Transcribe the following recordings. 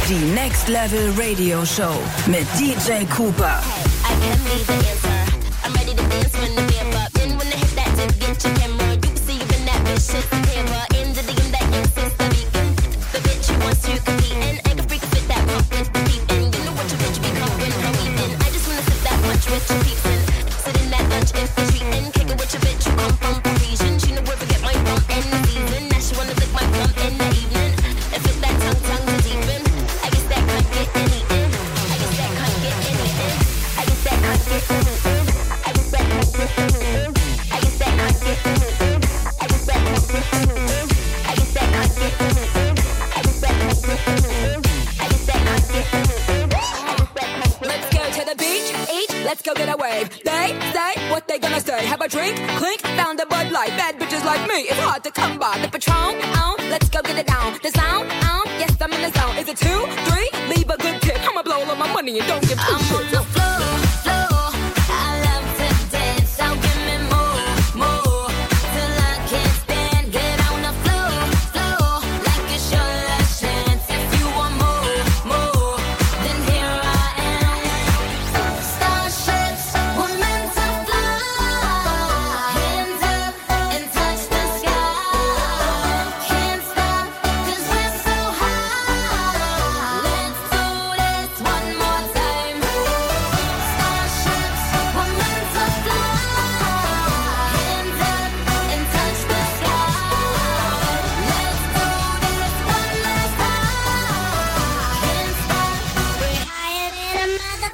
Die Next Level Radio Show mit DJ Cooper. I can be the answer. I'm ready to dance when the beer up. Then when I hit that dip, get your camera. You can see even that bitch is the camera. In the DM that insists the vegan. The bitch who wants to compete. And I can freak fit that pump with the deep end. You know what your bitch become when I'm eating. I just wanna sip that punch with your peeps and sit in that lunch if you're treating. Kick it with your bitch who come from Parisian. She know where to get my bump in the season. Now she wanna lick my bump in the evening. And fit that tongue to deepen. I guess that can't get any in. I guess that can't get any in. I guess that can't get any in. I guess that can't get any in. I guess that can't get any in. I guess that can't get any in. I guess that can't get any in. I guess that can't get any in. I guess that can't get any in. Let's go to the beach, eat, let's go get a wave. They say what they gonna say. Have a drink, clink, found a Bud Light. Bad bitches like me, it's hard to come by. The Patron, let's go get it down. The sound, yes I'm in the zone. Is it 2, 3? Leave a good tip. I'ma blow all of my money and don't give two shits. I'm on the floor, I love to dance, so give me more, till I can't stand. Get on the floor, like it's your last chance. If you want more, then here I am. Starships were meant to fly, hands up and touch the sky. Can't stop 'cause we're so high. Let's do this one more time. Starships were meant to fly, hands up and touch the sky. Let's do this one last time. Can't stop, we're higher than a mother.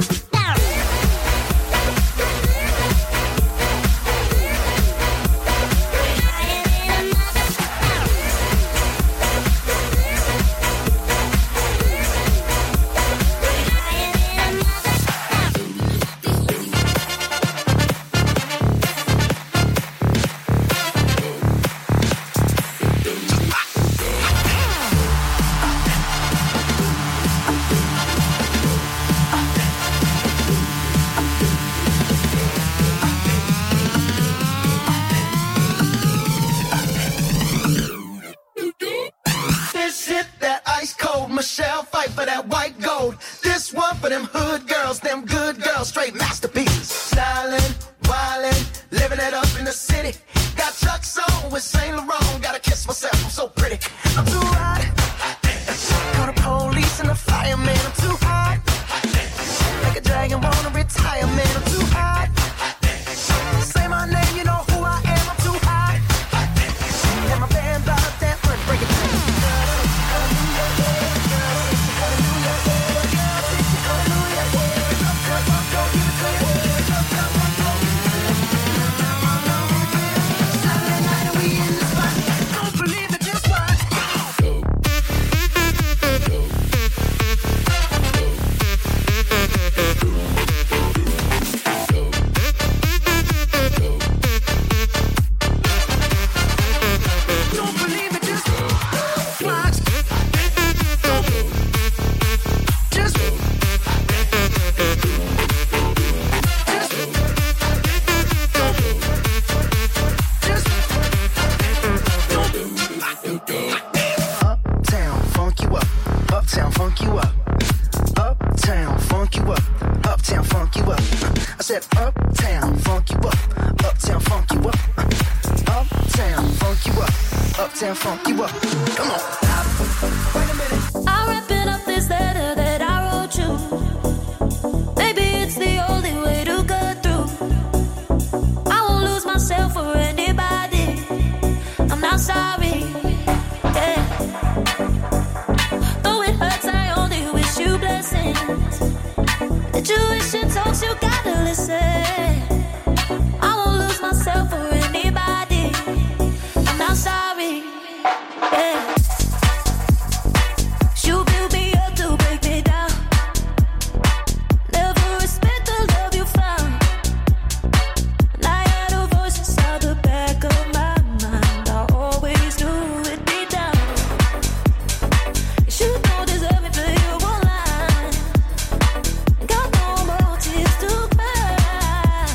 This hit that ice cold Michelle, fight for that white gold. This one for them hood girls, them good girls, straight masterpieces. Stylin', wildin', living it up in the city. Got Chuck's on with Saint Laurent, gotta kiss myself, I'm so pretty. I'm too hot. Call the police and the fireman, I'm too hot. Make a dragon wanna retire, man, I'm too hot. Say my name, you know who I am, I'm too hot. And my band bought that one, break it down. Uptown, funk you up. Uptown, funk you up. Uptown, funk you up. Uptown, funk you up. I said uptown, funk you up. Uptown, funk you up. Uptown, funk you up. Uptown, funk you up. Come on. Wait a minute. I'm wrapping up this letter that I wrote you. Maybe it's the only way to get through. I won't lose myself for anybody. I'm not sorry. Yeah. Though it hurts, I only wish you blessings. Intuition talks, you gotta listen. I won't lose myself for anybody. I'm not sorry. Yeah. You build me up to break me down. Never respect the love you found. And I had a voice inside the back of my mind. I always knew it'd be down. You don't deserve me for your one line. Got no more tears to cry.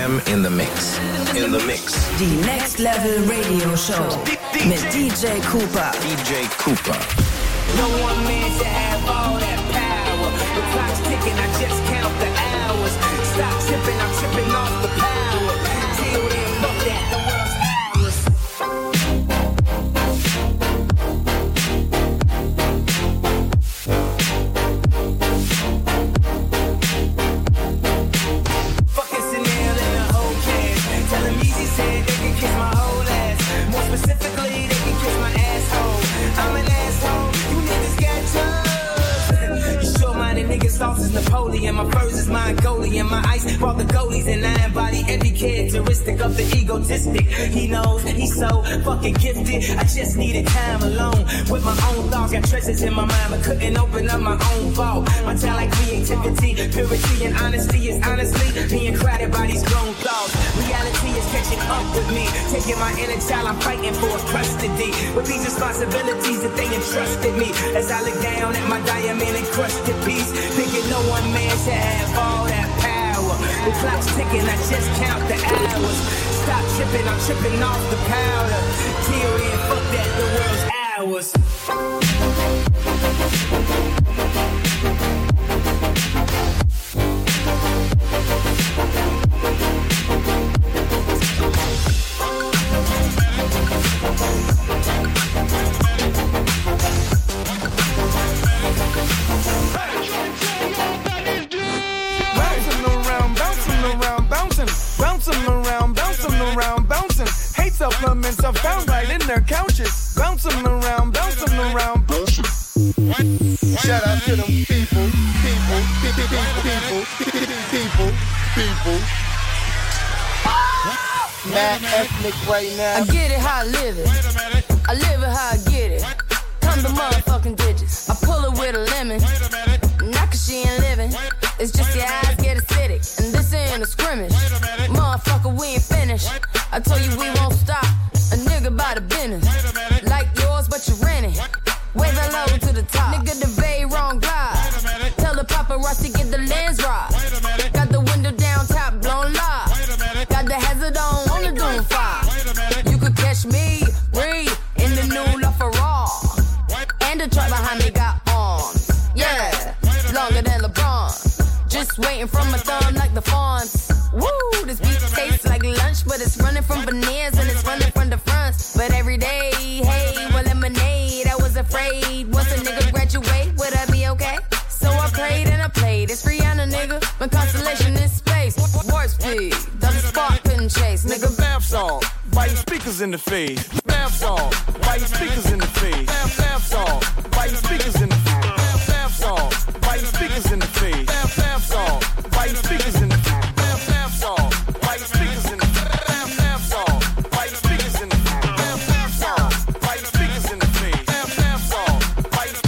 FM in the mix. In the mix. Die Next Level Radio Show mit DJ Cooper. DJ Cooper. No one man should have all that power. The clock's ticking, I just count the hours. Stop tripping, I'm tripping off the power. Till then, fuck that, the world's ours. Fucking Chanel and the whole cast. Tell them Yeezy said they can kiss my whole ass. More specifically, they can kiss my asshole. I'm an asshole, you niggas got drugs. You sure-minded niggas sauce is Napoleon. My furs is Mongolian. My ice brought the goalies and I embody every characteristic of the egotistic. He knows he's so fucking gifted. I just needed time alone with my own thoughts. Got treasures in my mind but couldn't open up my own vault. My talent, creativity, purity and honesty is honestly being crowded by these grown thoughts. Reality is catching up with me. Taking my inner child, I'm fighting for custody. With these responsibilities that they entrusted me. As I look down at my diamond and crusted piece, thinking no one man should have all that power. The clock's ticking, I just count the hours. Stop tripping, I'm tripping off the powder. Till then, fuck that, the world's ours. Bouncing. Hate supplements are found right in their couches. Bouncing around, bouncing. Shout out to them people. Mad ethnic right now. I get it how I live it. I live it how I get it. Come the motherfucking digits. I pull it with a lemon. Not cause she ain't living. It's just your eyes get acidic. And this ain't a scrimmage. Motherfucker, we ain't finished. I told you we won't stop. A nigga by the business. Like yours, but you rent it. Wave that low to the top. Nigga, the bay wrong glide. Tell the paparazzi get the lens right. Got the window down, top blown live. Got the hazard on the doom fire. You could catch me, breathe, in the new LaFerrari. And the truck behind me got arms. Yeah, longer than LeBron. Just waiting from my thumb like the fawns. Woo, this beat tastes like lunch, but it's running from veneers and it's running from the fronts. But every day, hey, well, lemonade, I was afraid. Once a nigga graduate, would I be okay? So I prayed and I played. It's Rihanna, nigga. My constellation in space. Warp speed, the spark couldn't chase, nigga. Bath song, why you speakers in the face? Bath song, why you speakers in the face? Bath song, why you speakers in the face? Bath song, why you speakers in the face? Bath song, why you speakers in the face? Bath song, why you speakers in the face? Bath song, why you speakers in the face? Bath song, why you speakers in the face? Bath song, why you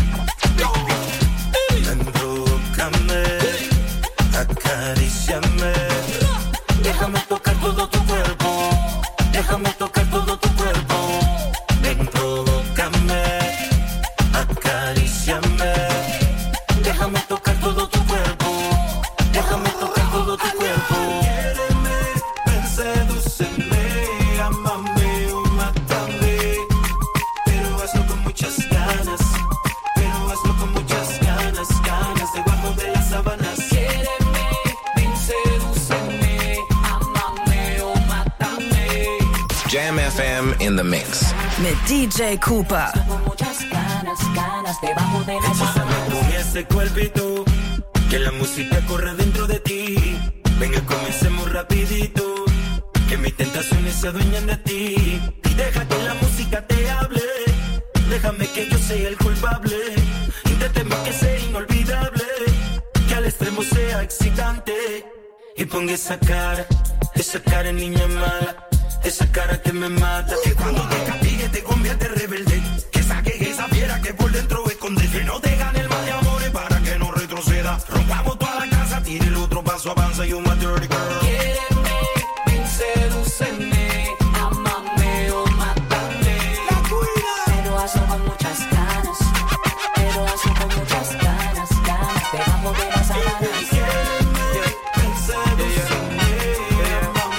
Embrócame, acaríciame. Déjame tocar todo tu cuerpo. Déjame tocar todo tu cuerpo. Ven, provócame, acaríciame. Déjame tocar todo tu cuerpo. Déjame tocar todo tu cuerpo. Quiéreme, ven, sedúceme, ámame o mátame. Pero hazlo con muchas ganas. Pero hazlo con muchas ganas. Ganas debajo de las sábanas. Quiéreme, ven, sedúceme, ámame o mátame. Jam FM in the mix. Mit DJ Cooper. Hechízame con ese cuerpito, que la música corra dentro de ti. Venga, comencemos rapidito, que mis tentaciones se adueñan de ti. Y deja que la música te hable, déjame que yo sea el culpable. Inténteme que sea inolvidable, que al extremo sea excitante. Y ponga esa cara niña mala, esa cara que me mata. Que cuando te castigue te convierte en rebelde, que saque esa fiera que por dentro esconde. Que no te gane el mal de amores para que no retroceda. Rompamos toda la casa, tire el otro paso, avanza y una dirty girl. Quiéreme, ven, sedúceme, ámame o mátame. La cuida. Pero hazlo con muchas ganas. Pero hazlo con muchas ganas. Ganas debajo de las sábanas. Quiéreme, ven, sedúceme, ámame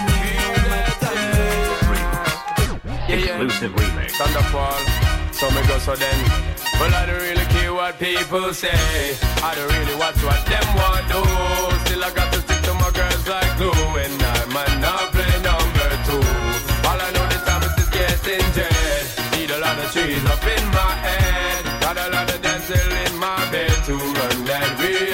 Thunderfall. So me go so then. Well, I don't really care what people say. I don't really watch what them want do. Still I got to stick to my girls like glue. And I might not play number two. All I know this time is just getting jet. Need a lot of trees up in my head. Got a lot of dancing in my bed to run that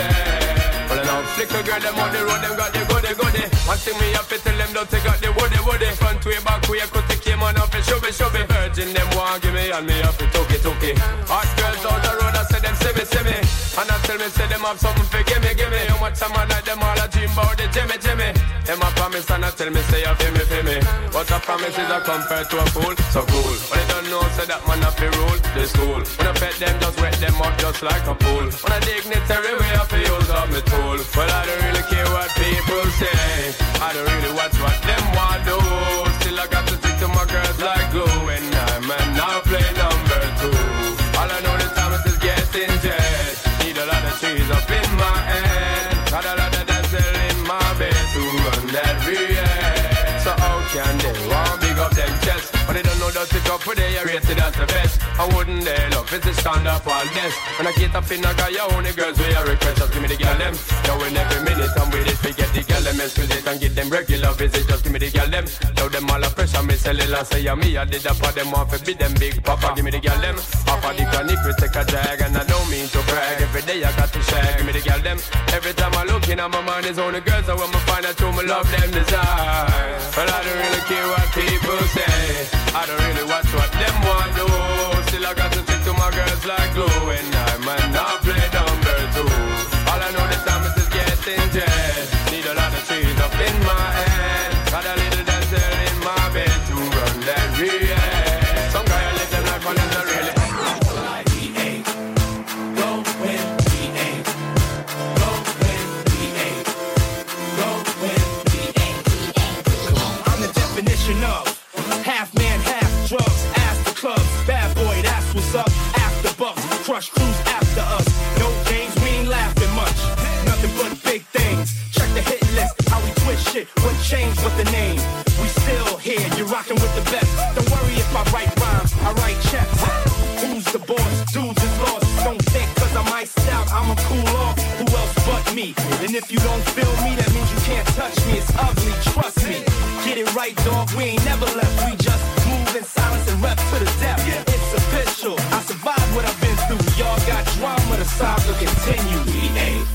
real. Well, I know flicker girl, them on the road, them got the goody. One thing me have to tell them, don't take out the woody. Front way, back way, I could take him on off and shove it. Virgin, them want give me and me have to took it. Hot girls down the road, I say them see me. And I tell me, say them have something for give me. How much time I like them all, I dream about the Jimmy. Them a promise and I tell me, say you feel me. What a promise is a compared to a fool, so cool. When they don't know, say that man have to rule the school. When I pet them, just wet them up just like a pool. When I dignitary way, I feel use up my tool. Well, I don't really care what people say. I don't really watch what them want do. Still I got to stick to my girls like glue. And I'm now play number two. All I know this time is just getting jet. Need a lot of trees up in my head. Got a lot of dancing in my bed to run that real. So how can they want big up them chests? But they don't know that the couple they are rated as the best. I wouldn't they love it's a stand up all this. When I get up in a guy, you only girls with a request. Just give me the girl them. Now in every minute I'm with it, we get the girl them. Excuse it and give them regular visit. Just give me the girl them. Now them all a pressure me cellular say me. I did that for them off and beat them big papa. Give me the girl them. Papa the chronic we take a drag and I don't mean to brag. Every day I got to shag. Give me the girl them. Every time I look in at my mind is only girls. I want me find out who me love them desire. But I don't really care what people say. I don't really watch what them want do. Still I got to stick to my girls like glue. And I might not play number two. All I know this time is just getting jet. Need a lot of trees up in my head. Got a little dancer in my bed to run that real. Some guy live them life and they're really. We ain't go when we ain't go when we ain't go when we ain't. Come on, I'm the definition of half man, half drugs. Ask the clubs, bad boy, that's what's up. After bucks, crush crews after us. No games, we ain't laughing much. Nothing but big things. Check the hit list, how we twist shit. What changed with the name? We still here, you're rocking with the best. Don't worry if I write rhymes, I write checks. Who's the boss? Dudes is lost. Don't think cause I'm iced out, I'ma cool off. Who else but me? And if you don't feel me, that means you can't touch me. It's ugly, trust me. Get it right, dog, we ain't never left. We just move in silence and rep to the depth. It's official, I survived what I've been through. Y'all got drama, the saga continue. We ain't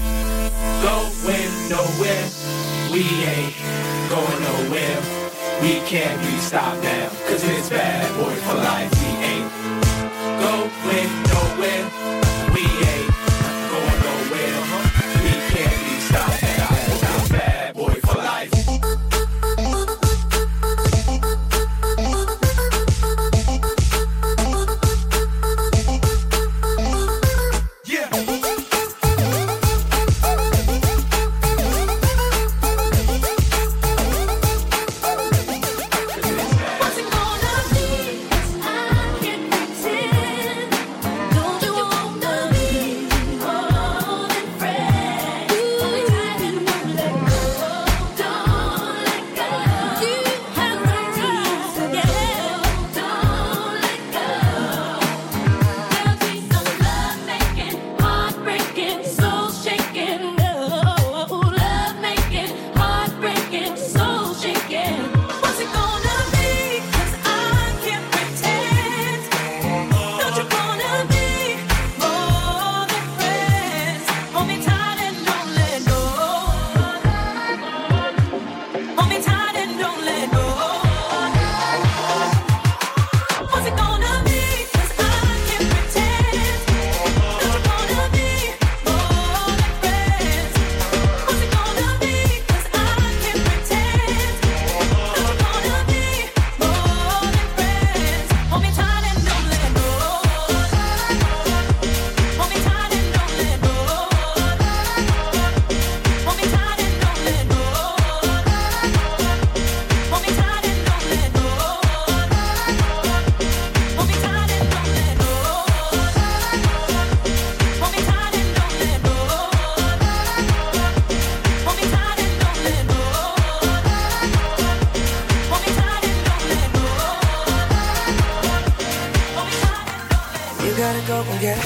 going nowhere. We ain't going nowhere. We can't be stopped now, cause it's bad boy for life. We ain't going nowhere. We ain't going nowhere. We can't be stopped now, cause it's bad boy for life. What's it gonna be?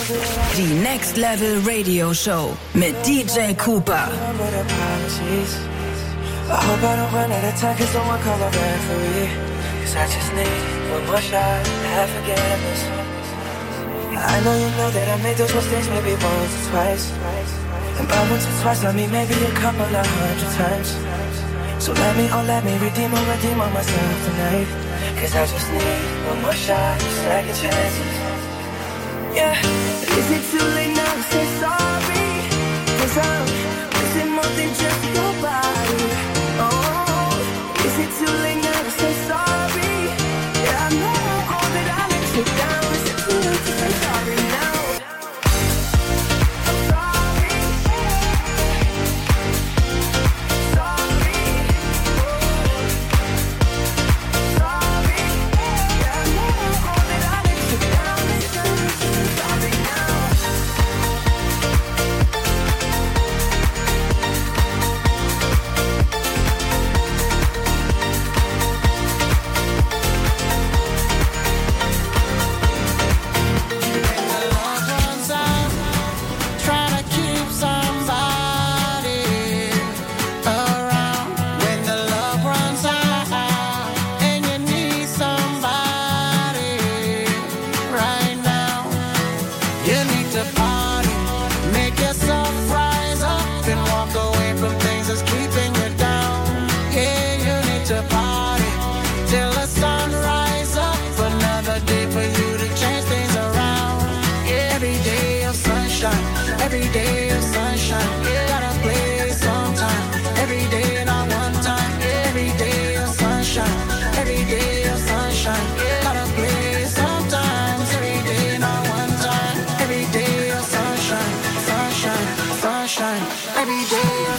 Die Next Level Radio Show mit DJ Cooper. I hope I don't run out of time, cause someone call a referee. Cause I just need one more shot to have forgiveness. I know you know that I made those mistakes maybe once or twice. And by once or twice I mean maybe a couple of 100 times. So let me redeem on myself tonight. Cause I just need one more shot, second chances. Yeah, is it too late now to say sorry? Cause I'm missing more than just your body. Oh, is it too late now to say sorry? Yeah, I know all that I let you down. Is it too late to say sorry now? I'm sorry. Sorry. Sorry. Yeah, I know all that I let you down. Is it too late to say sorry now? Every day of sunshine, gotta play sometime. Every day, not one time. Every day of sunshine, every day of sunshine, gotta play sometimes. Every day, not one time. Every day of sunshine, sunshine, sunshine. Every day of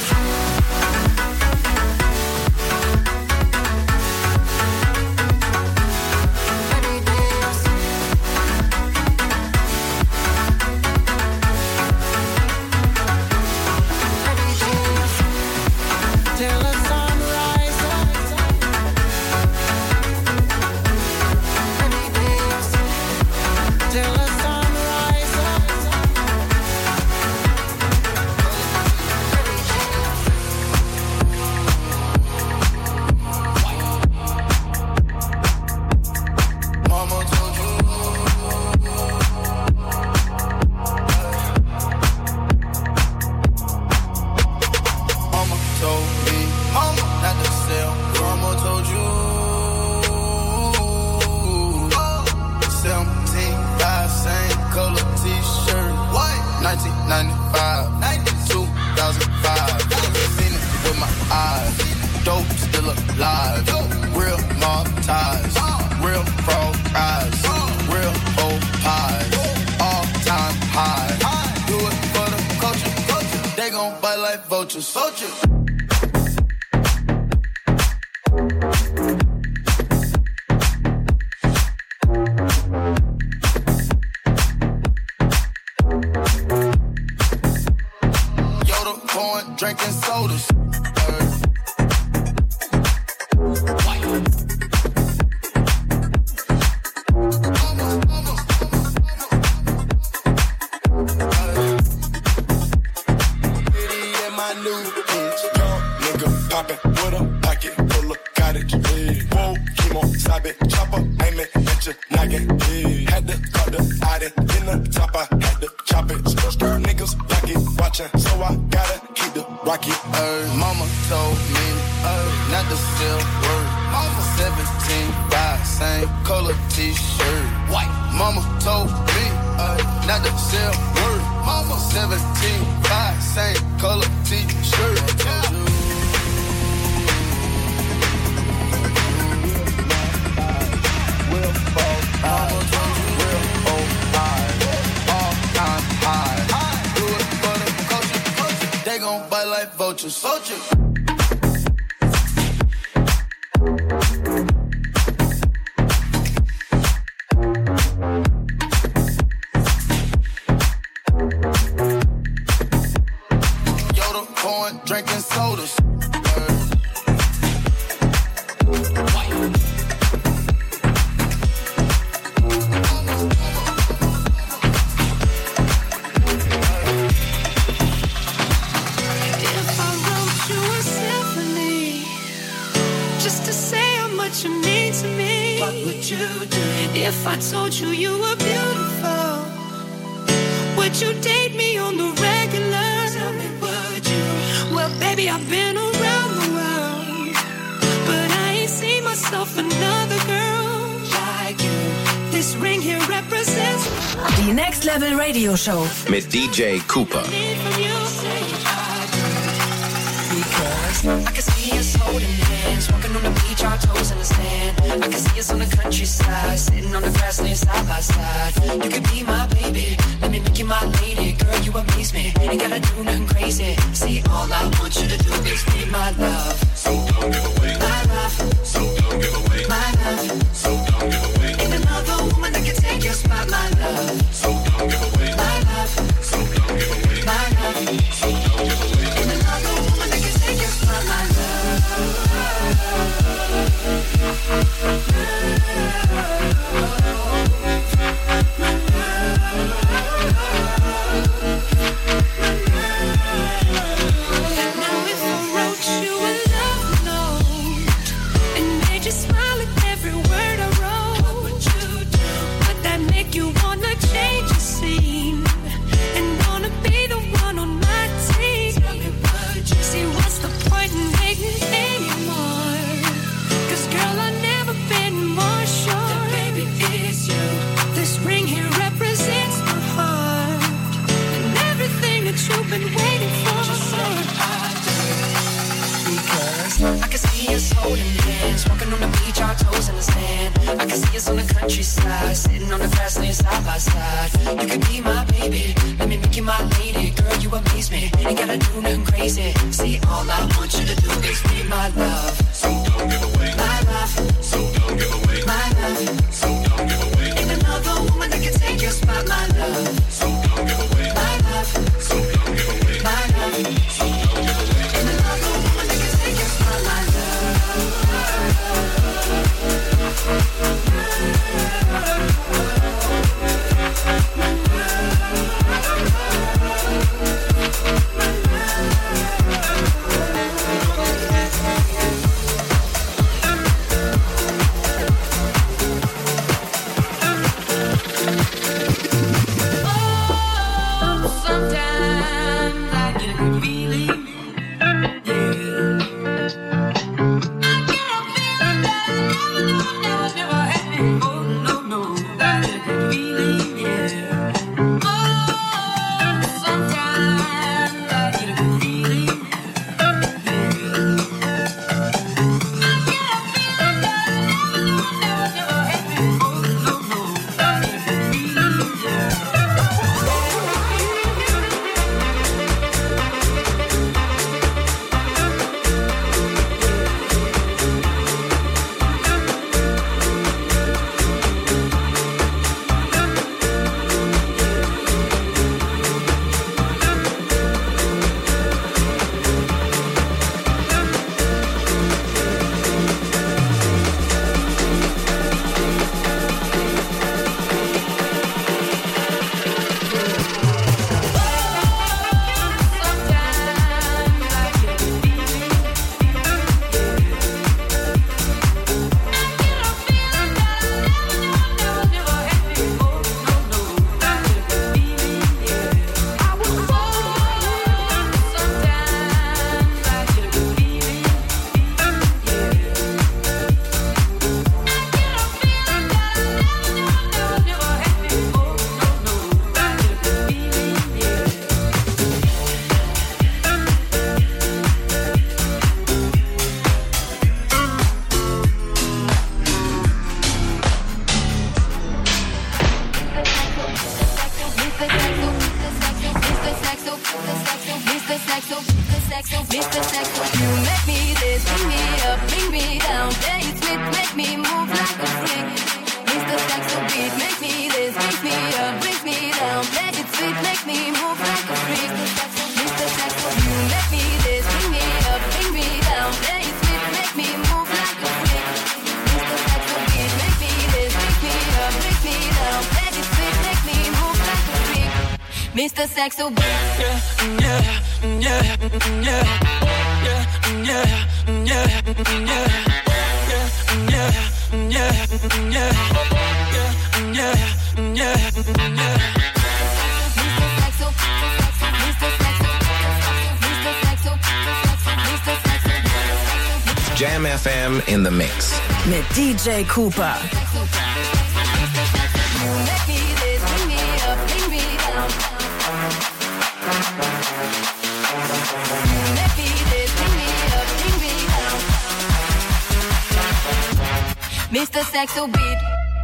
drinking sodas. Poppin' with a pocket full of cottage. Whoa, chemo, stop it, chopper, aim it at your noggin. Had to cut the Audi in the top, I had to chop it. Stir niggas pocket watching, so I gotta keep the rocket. Mama told me not to sell word. 17, same color t-shirt. White. Mama told me not to sell word. Mama 17, same color t-shirt. They gon' bite like vultures. Yoda pouring, drinking sodas. what would you do? If I told you you were beautiful, would you date me on the regular? Tell me, would you? Well, baby, I've been around the world, but I ain't seen myself another girl like you. This ring here represents The Next Level Radio Show mit DJ Cooper. I can see us holding hands, walking on the beach, our toes in the sand. I can see us on the countryside, sitting on the grassland side by side. You could be my baby, let me make you my lady. Girl, you amaze me, ain't gotta do nothing crazy. See, all I want you to do is be my love. So don't give away my love. So don't give away my love. So don't give away. Ain't another woman that can take your spot, my love. So don't give away my love. So don't give away my love. So don't give away. Ain't another woman that can take your spot, my Now if I wrote you a love note and made you smile at every word I wrote, what would you do? Would that make you wanna change your scene and wanna be the one on my team? See, what's the point in waiting anymore? 'Cause girl, I've never been more sure that baby it's you. This ring here represents my heart and everything that you've been waiting for. Because I can see us holding hands, walking on the beach, our toes in the sand. I can see us on the countryside, sitting on the grassland side by side. You could be my baby, let me make you my lady. Girl, you amaze me, ain't gotta do nothing crazy. See, all I want you to do is be my love. So don't give away my love. So don't give away my love. So don't give away. Ain't another woman that can take your spot, my love. So don't give away my love. So don't give away my love. So don't give away. Ain't another woman that can take your spot, my sometimes I get a good feeling. Never had before. No, I get a good feeling, yeah. Oh, sometimes I get a good feeling, never had before. No, I get a good feeling, yeah. Mr. Sexo, you make me this, bring me up, bring me down, play it sweet, make me move like a freak. Mr. Sexo beat, make me this, brings me up, brings me down, play it sweet, make me move like a freak. Mr. Sexo, you make me this, bring me up, bring me down, play it sweet, make me move like a freak. Mr. Sexo beat, make me this, brings me up, brings me down, play it sweet, make me move like a freak. Mr. Sexo beat. Jam FM in the mix. Mit DJ Cooper. Mr. Saxo Beat.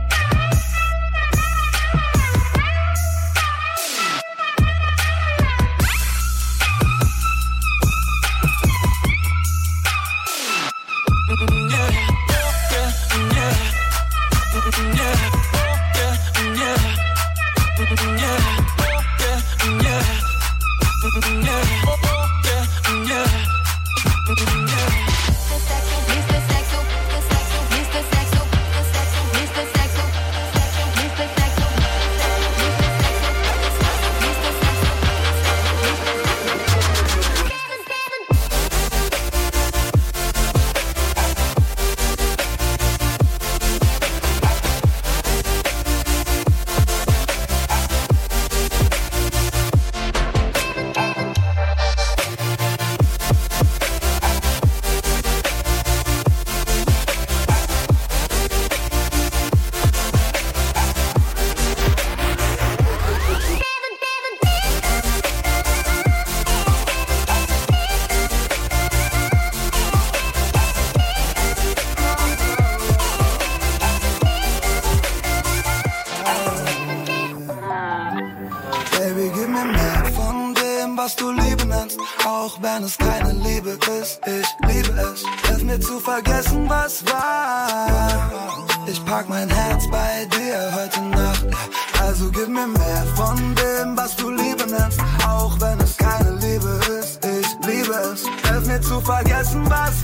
was du Liebe nennst, auch wenn es keine Liebe ist. Ich liebe es, hilf mir zu vergessen, was war. Ich pack mein Herz bei dir heute Nacht. Also gib mir mehr von dem, was du Liebe nennst, auch wenn es keine Liebe ist. Ich liebe es, hilf mir zu vergessen, was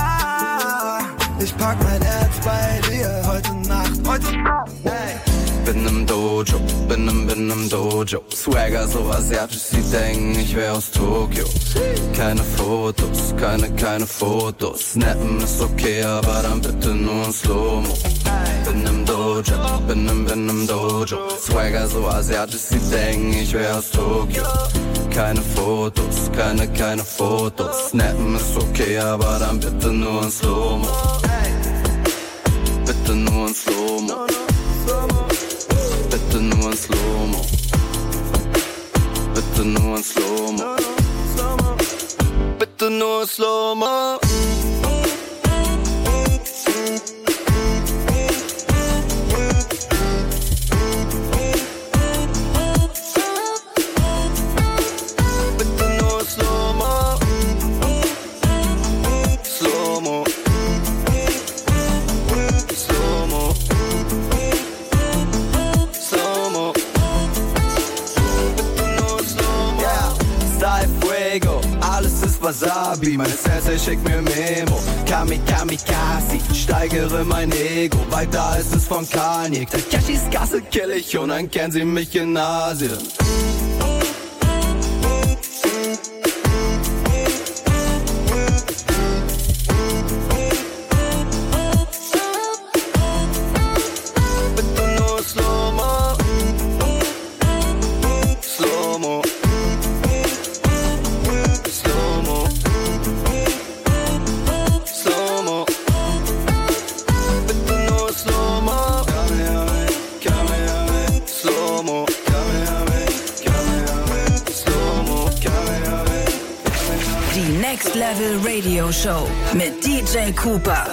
war. Ich pack mein Herz bei dir heute Nacht. Heute Nacht, hey. Bin im Dojo, bin im Dojo. Swagger so asiatisch, sie denken, ich wär aus Tokio. Keine Fotos, keine Fotos. Snappen ist okay, aber dann bitte nur in Slow-Mo. Bin im Dojo, bin im Dojo. Swagger so asiatisch, sie denken, ich wär aus Tokio. Keine Fotos, keine Fotos. Snappen ist okay, aber dann bitte nur in Slow-Mo. Bitte nur in Slow-Mo. Bitte nur in Slow-Mo. Bitte nur in Slow-Mo. Bitte nur in Slow-Mo. Wasabi, meine Sensei schickt mir Memo. Kamikaze, steigere mein Ego. Weiter ist es von Kanye. Takeshis Gasse kill ich und dann kennen sie mich in Asien. Next Level Radio Show mit DJ Cooper.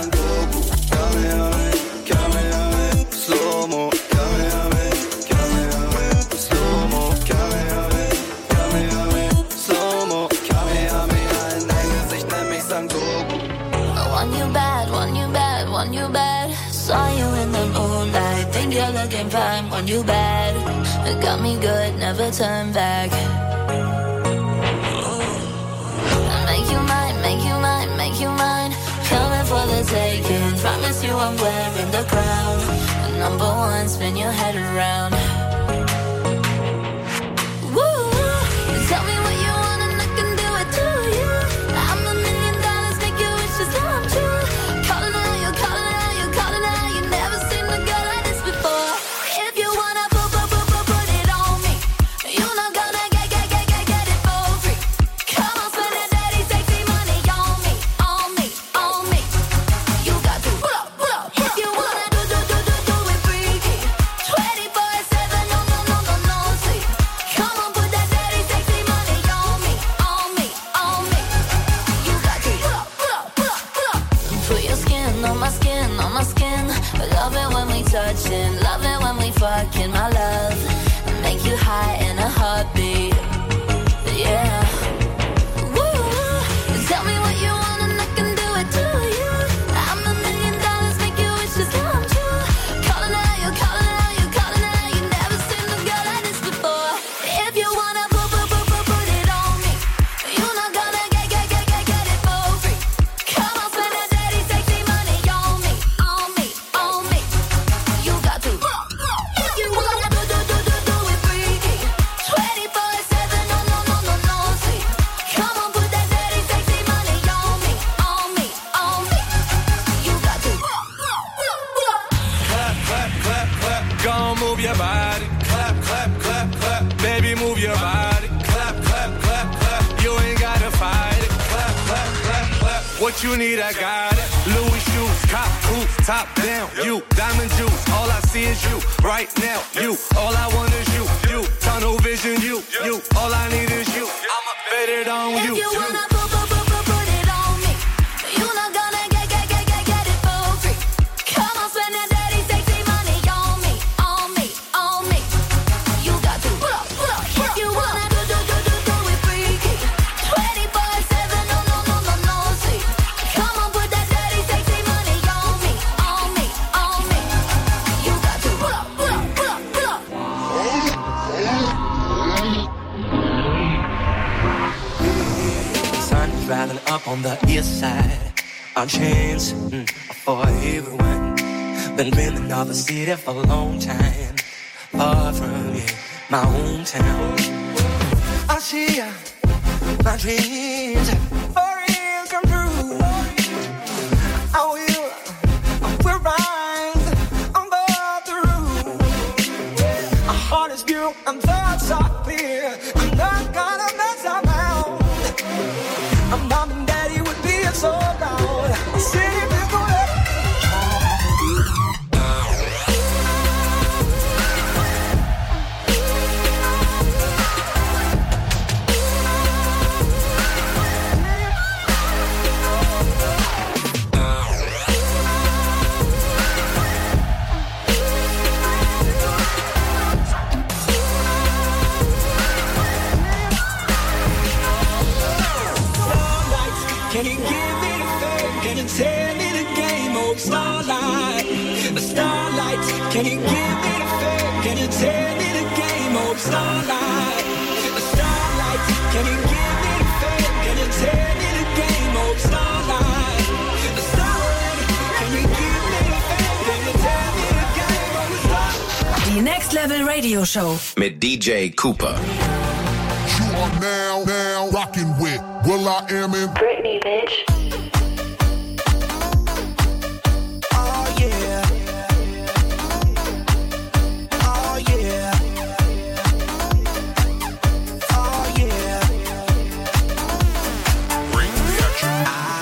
Want you bad. Saw you in the moonlight, think you're looking fine. Want you bad, it got me good, never turn back. Make you mine. Coming for the taking. Promise you I'm wearing the crown. And number one, spin your head around. Woo! Tell me what you want and I can do it to you. I'm $1 million, make your wishes come true. Calling out, you on my skin, on my skin. Love it when we touching, love it when we fucking, my love. Make you high in a heartbeat, yeah. Woo, tell me what you want and I can do it to you. I'm $1 million, make your wishes come true. Calling out, you calling out, you calling out. You never seen a girl like this before. If you wanna put it on me, you're not gonna get it for free. Come on, spend that dirty, sexy money on me, on me, on me. You got to. If you wanna do it freaky, 24/7, no, see. Come on, put that dirty, sexy money on me, on me, on me. You got to. Clap, clap, clap, clap. Gon' move your body. Clap, clap, clap, clap. Baby, move your body. Clap, clap, clap, clap. You ain't gotta fight it. Clap, clap, clap, clap. What you need, I got it. Louis shoes, cop boots, top down. You, diamond juice. All I see is you. Right now, you. All I want is you. You, tunnel vision, you. All I need is you. I'ma bet it on you. If you wanna put it on me, you're not gonna get it for free. Come on, spend that dirty, sexy money on me, on me, on me. You got to. If you wanna do it freaky, 24/7, no, see. Come on, put that dirty, sexy money on me, on me, on me. You got to. Sun driving up on the east side. On chains for everyone. Been dreaming of a city for a long time. Far from me, my hometown. I see my dreams for real come true. I will rise above the roof. Our heart is pure and thoughts are clear. I'm not gonna mess around. My mom and daddy would be so proud. City people. Can you give me the fame? Can you tell me the game? Oh, starlight, the starlight. Can you give me the fame? Can you tell me the game? Oh, starlight, the starlight. Can you give me the fame? Can you tell me the game? Oh, starlight, the starlight. Can you give me the fame? Can you tell me the game? Oh, starlight. Die Next Level Radio Show mit DJ Cooper. You are now rocking with Will I Am in Britney, bitch. Oh yeah, oh yeah, oh yeah. Bring the action.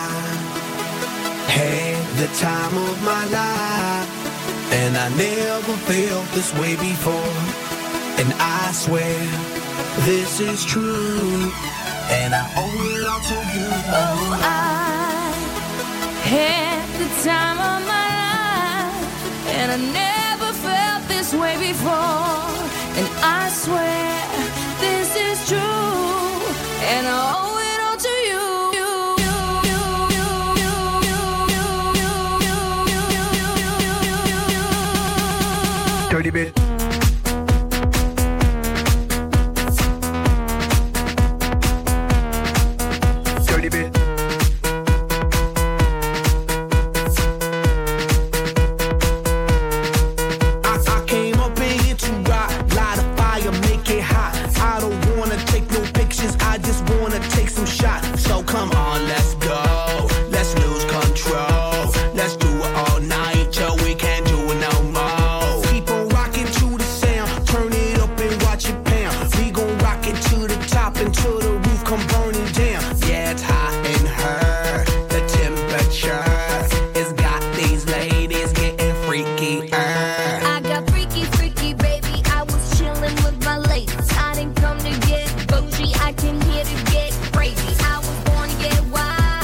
Had the time of my life, and I never felt this way before. And I swear this is true, and I owe it all to you. Oh, I had the time of my life, and I never felt this way before. And I swear this is true, and I owe it all to you. Dirty bit. Dirty bit. I came up in here to rock, light a fire, make it hot. I don't wanna take no pictures, I just wanna take some shots. So come on, let's go, let's lose control. Let's do it all night till we can't do it no more. Keep on rocking to the sound, turn it up and watch it pound. We gon' rock it to the top until the roof come burning down. Yeah, it's hot in her, the temperature has got these ladies getting freaky. I got freaky, baby. I was chillin' with my ladies. I didn't come to get bougie. I came here to get crazy. I was born to get wild.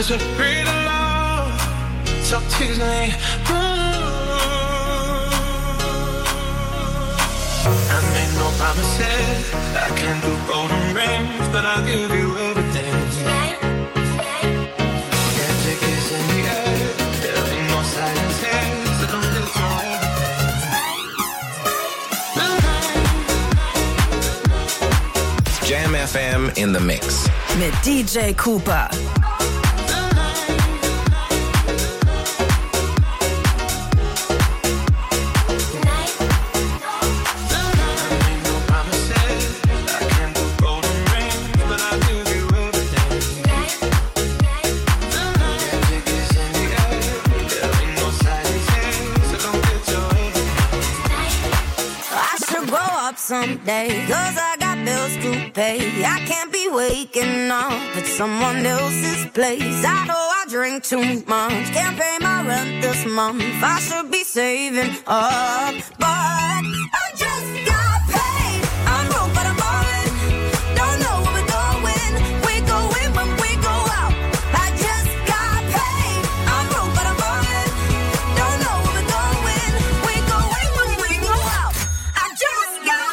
'Cause we're free to love, so tease me. I made no promises, I can't do golden rings, but I'll give you everything. Magic is in the air, there ain't no silence here, so don't lose your head. Jam FM in the mix. Mit DJ Cooper. Someday, 'cause I got bills to pay. I can't be waking up at someone else's place. I know I drink too much, can't pay my rent this month. I should be saving up, but I just got paid. I'm broke but I'm ballin', don't know where we're going. We go in when we go out. I just got paid. I'm broke but I'm ballin', don't know where we're going. We go in when we go out. I just got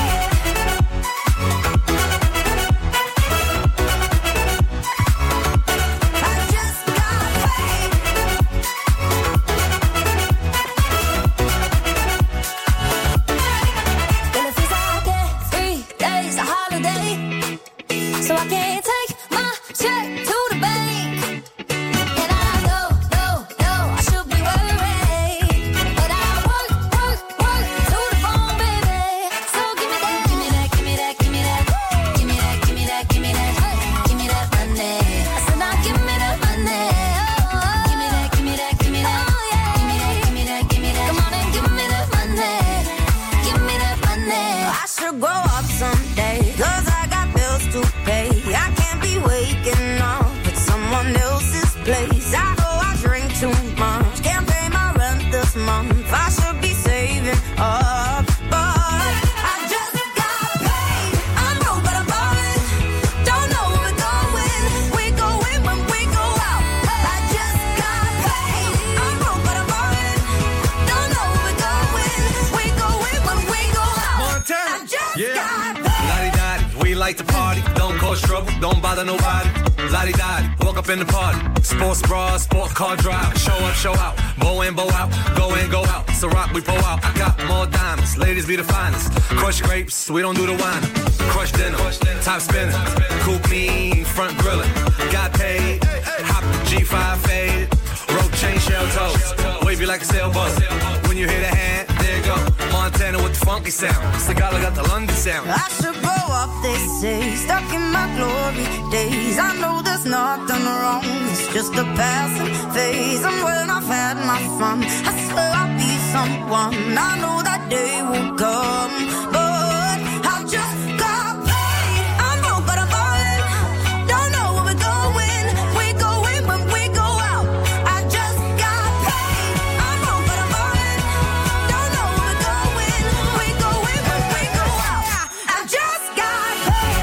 don't bother nobody. Lottie-dottie, walk up in the party. Sports bra, sport car drive. Show up, show out. Bow in, bow out. Go in, go out. So rock, we pull out. I got more diamonds. Ladies be the finest. Crush grapes, we don't do the wine. Crush dinner, top spinning. Coupe me, front grilling. Got paid, hop the G5 fade. Rope chain, shell toes. Wavy like a sailboat. When you hear the hand, there you go. Montana with the funky sound. Sagala got the London sound. I should grow up, they say, stuck in my glory days. I know there's nothing wrong, it's just a passing phase. And when I've had my fun, I swear I'll be someone. I know that day will come, but I just got paid. I'm broke but I'm ballin', don't know where we're going. We go in when we go out. I just got paid. I'm broke but I'm ballin', don't know where we're going. We go in when we go out. I just got paid.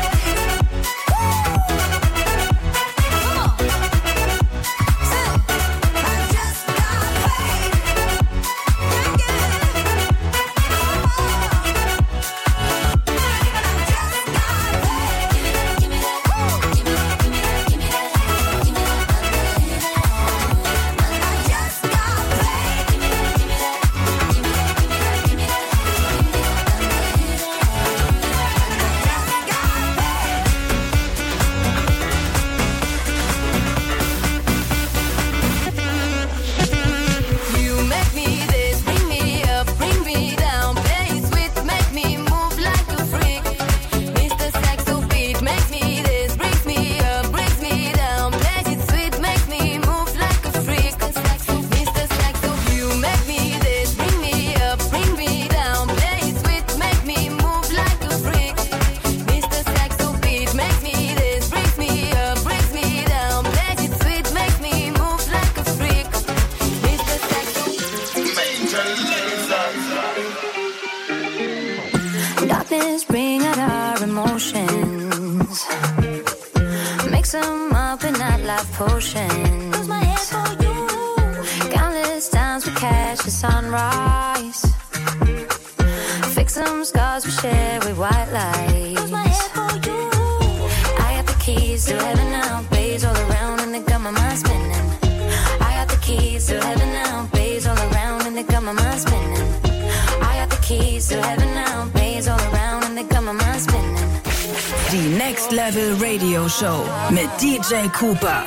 potions. Use my head for you. Countless times we catch the sunrise. Fix some scars we share with white lights. Use my head for you. I got the keys to heaven now, bays all around and they got my mind spinning. I got the keys to heaven now, bays all around and they got my mind spinning. I got the keys to heaven now, bays all around and they got my mind spinning. Die Next Level Radio Show mit DJ Cooper.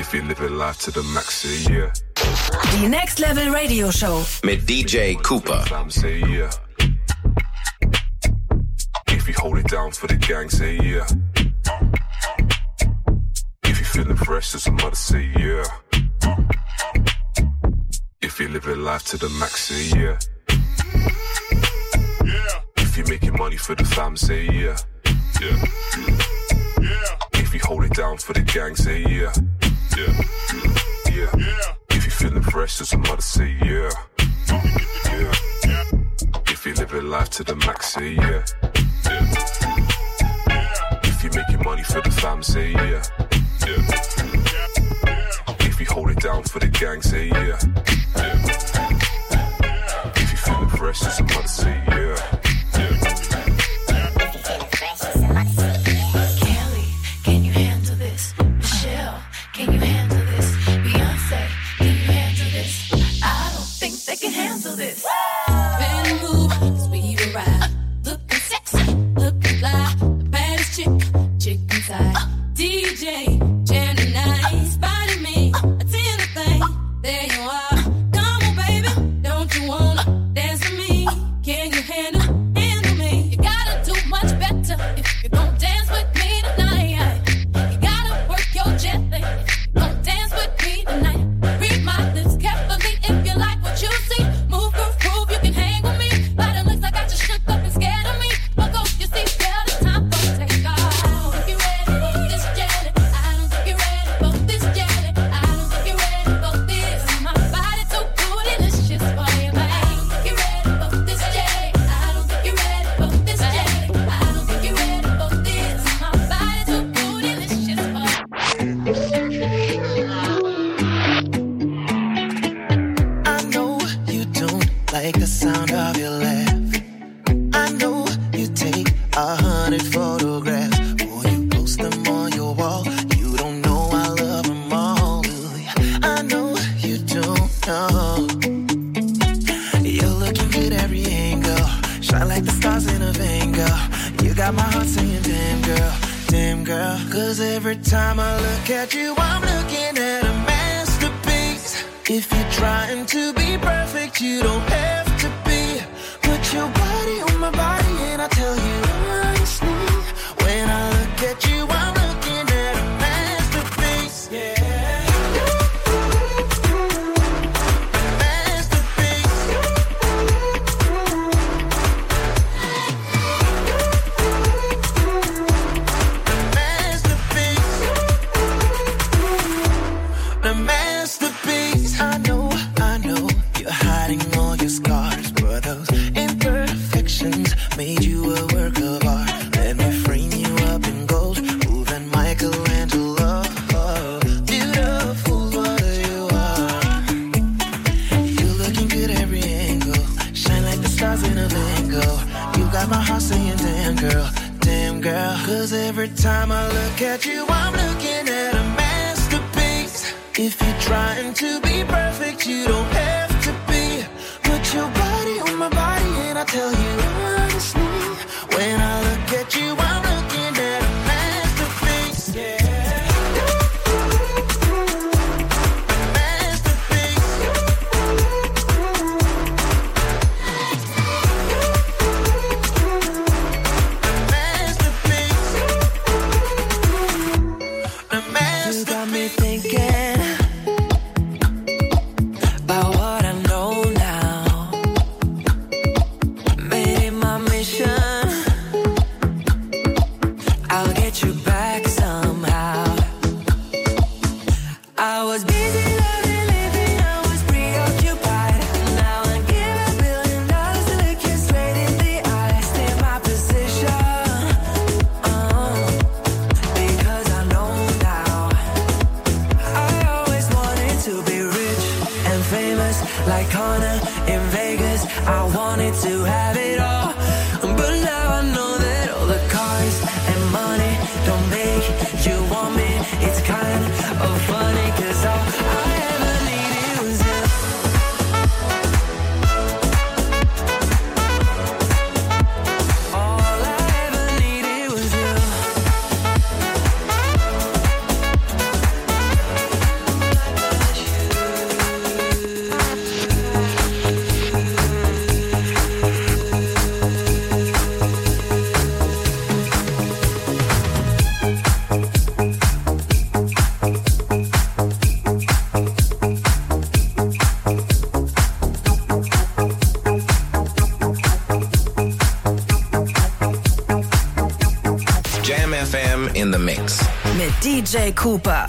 If you're living life to the max, say yeah. The Next Level Radio Show mit DJ Cooper. Say yeah. If you hold it down for the gang, say yeah. If you're feeling fresh as a mother, say yeah. If you're living life to the max, say yeah. If you're making money for the fam, say yeah. Yeah. If you hold it down for the gang, say yeah. Yeah. If you're feeling fresh as a mother, say yeah. Yeah. If you're living life to the max, say yeah. If you're making money for the fam, say yeah. If you hold it down for the gang, say yeah. If you're feeling fresh as a mother, say yeah. Kelly, can you handle this? Michelle, can you handle this? Beyonce, can you handle this? I don't think they can handle this. Bend move, 'cause we arrive. Looking sexy, looking fly. The baddest chick inside. DJ, jam tonight. Spotted me, a tenor thing. There you are. Come on, baby, don't you wanna dance with me? Can you handle me? You gotta do much better if you're gonna dance with me tonight. You gotta work your jet lag if you're gonna dance with me tonight. Read my lips carefully if you like what you see. Move, groove, you can hang with me. But it looks like I just shook up and scared of me. Fuck off your seatbelt, it's time for take off. I don't think you're ready for this jelly. I don't think you're ready for this jelly. I don't think you're ready for this. My body too good and it's just for you, babe. I don't think you're ready for this jelly. I don't think you're ready for this jelly. I don't think you're ready for this. My body too good and it's just for you. I know you don't like the sound of your laugh. I know you take 100 photographs before you post them on your wall. You don't know I love them all, do you? I know you don't know. You're looking good every angle, shine like the stars in a Van Gogh. You got my heart saying damn girl, damn girl. 'Cause every time I look at you, I'm looking at a masterpiece. If you're trying to be perfect, you don't have to be. Put your body on my body and I tell you honestly, when I look at you, I'm looking at a masterpiece. Yeah. Masterpiece. The masterpiece. I know you're hiding all your scars, but those imperfections made you a work of art. Let me frame you up in gold, moving Michelangelo. Beautiful, what you are. You're looking good every angle, shine like the stars in a Van Gogh. You got my heart saying damn girl, damn girl. 'Cause every time I look at you, I'm looking at a masterpiece. If you're trying to be perfect, you don't have to be. Put your body on my body and I tell you honestly, when I look at you, I'm looking at a masterpiece. Yeah. Masterpiece. Masterpiece. You got me thinking about what I know now. Made it my mission. I'll get you back somehow. I was busy loving, living, I was preoccupied. Now I give $1 billion to look you straight in the eye. Stay my position, because I know now. I always wanted to be rich and famous, like Connor in Vegas. I wanted to have it all, but now I know that all the cars and money don't make you want me. It's kind of funny, 'cause all I ever needed was you. All I ever needed was you. DJ Cooper.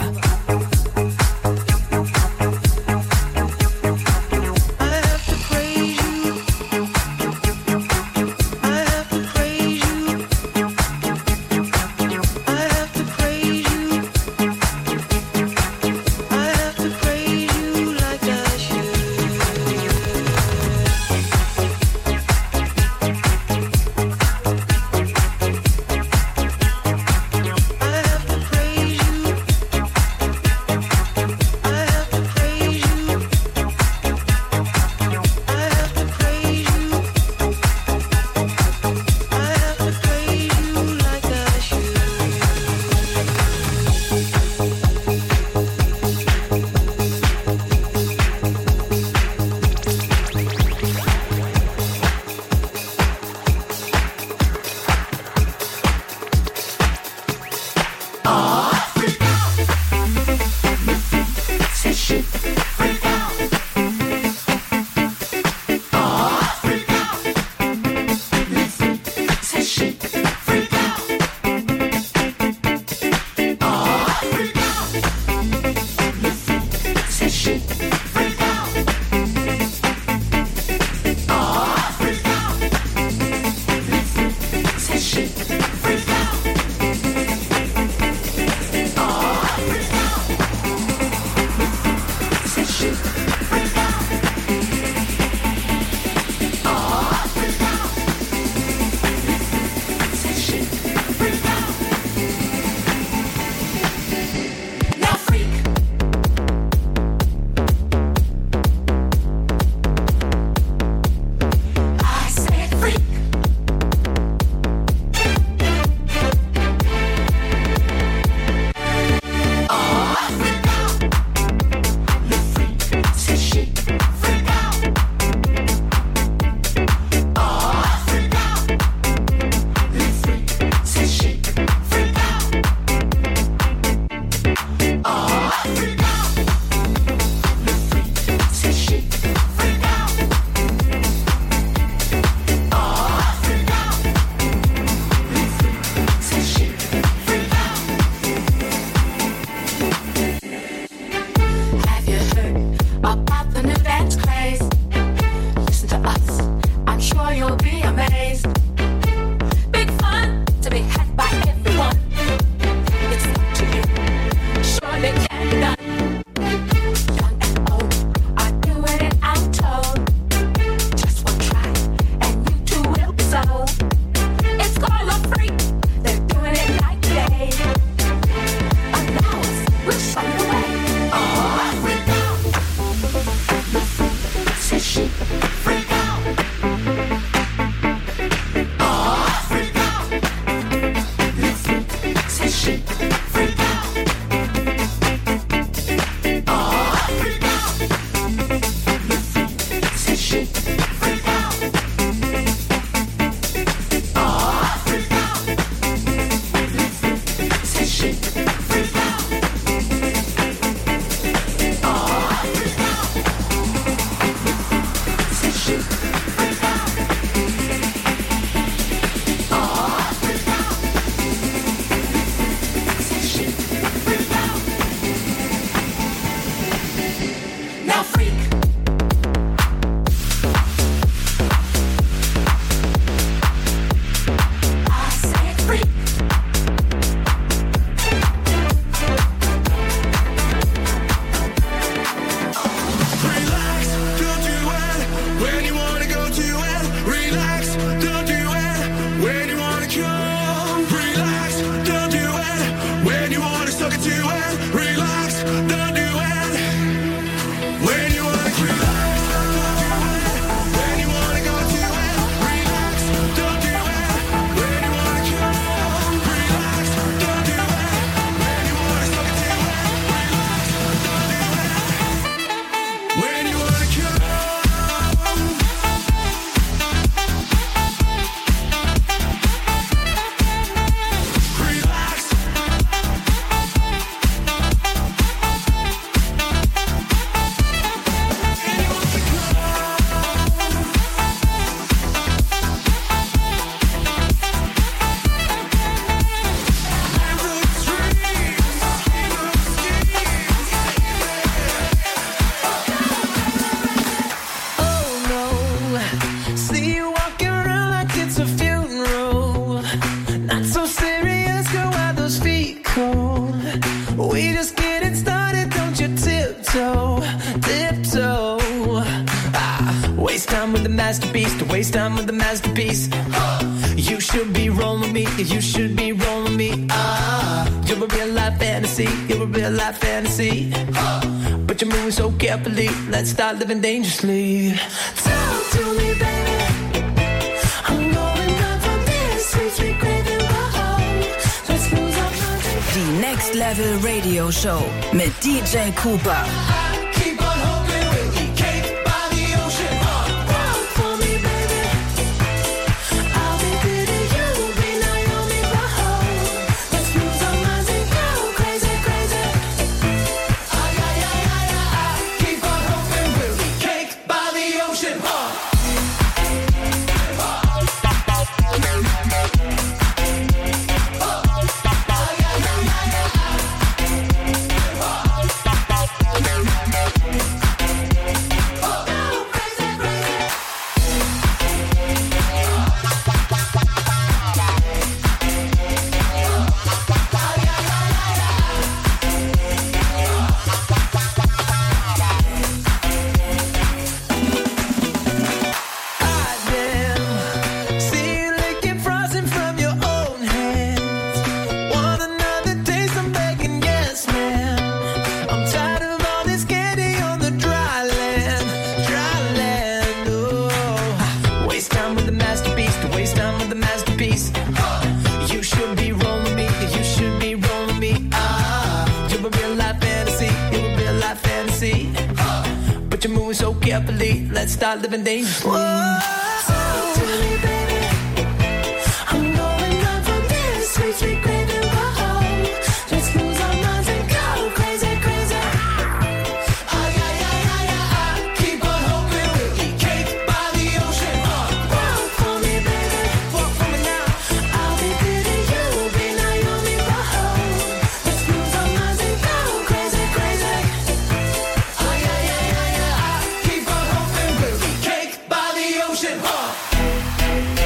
beast, to waste time with the masterpiece. You should be rolling me, you should be rolling me. You're a real life fantasy, you're a real life fantasy. But you're moving so carefully, let's start living dangerously. Talk to me, baby. I'm going down from this sweet, sweet craving. Let's lose our mind. Die Next Level Radio Show mit DJ Cooper. Let's start living dangerously. Talk to me, baby. I'm going down from this sweet, sweet craving. Let's lose our minds and go crazy, crazy. Keep on hoping we'll be cake by the ocean. Walk for me, baby. Walk for me now. I'll be Diddy, you'll be Naomi. Let's lose our minds and go crazy, crazy. Keep on hoping we'll be cake by the ocean.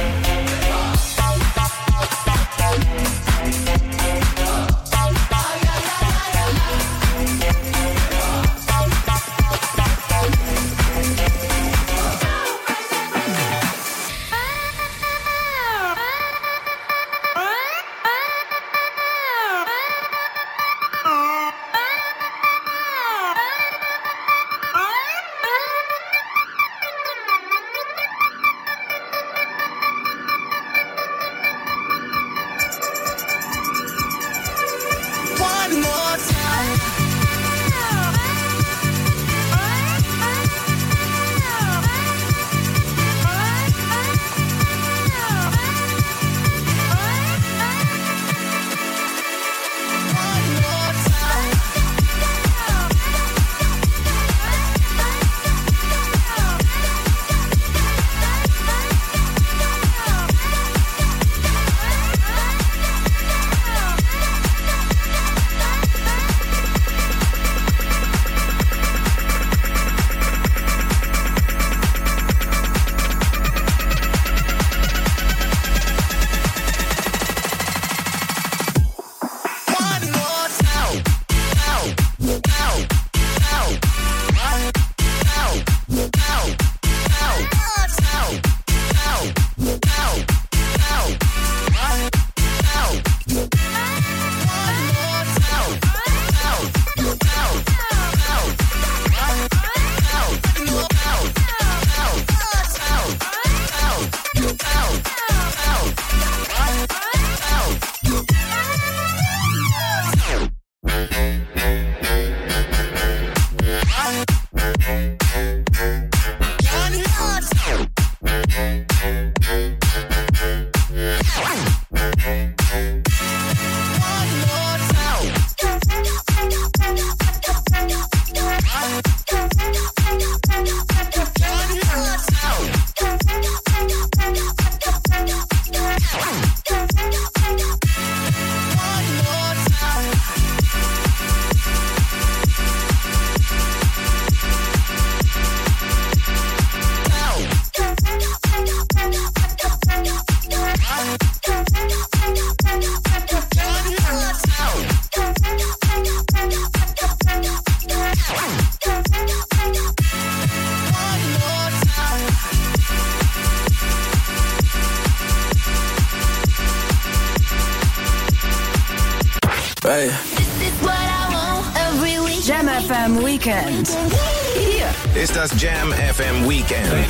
it's what I want every week. Jam FM Weekend. Hier ist das Jam FM Weekend.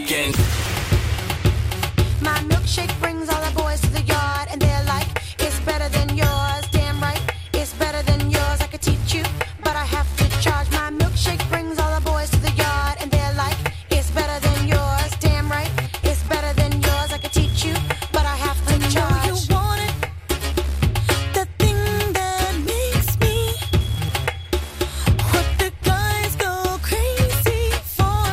My milkshake brings all the boys to the yard, and they're like, it's better than yours. Damn right, it's better than yours. I could teach you, but I have to charge. My milkshake brings all the boys to the yard, and they're like, it's better than yours. Damn right, it's better than yours. I could teach you, but I have to charge. You want it, the thing that makes me what the guys go crazy for.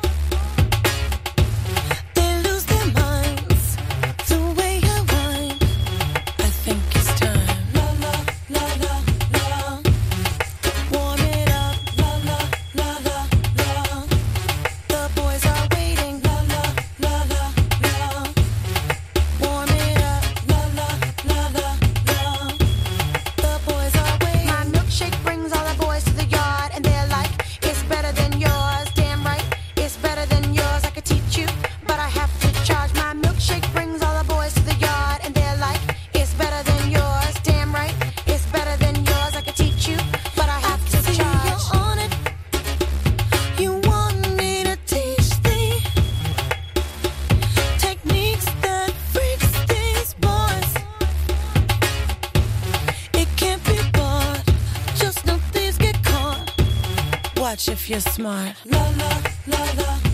They lose their minds the way I whine. I think it's time. La la la la la. Warm it up. La la la la la. The boys are waiting. La la la la la. Warm it up. La la la la la. The boys are waiting. My milkshake brings all the boys to the yard, and they're like, it's better than yours. Damn right, it's better than yours. I could teach you, but I have to charge. My milkshake brings all the boys to the yard, and they're like, it's better than yours. Damn right, it's better than yours. I could teach you, but I have to charge. You're on it. You want me to teach the techniques that freaks these boys. It can't be bought. Just know thieves get caught. Watch if you're smart. La la la la.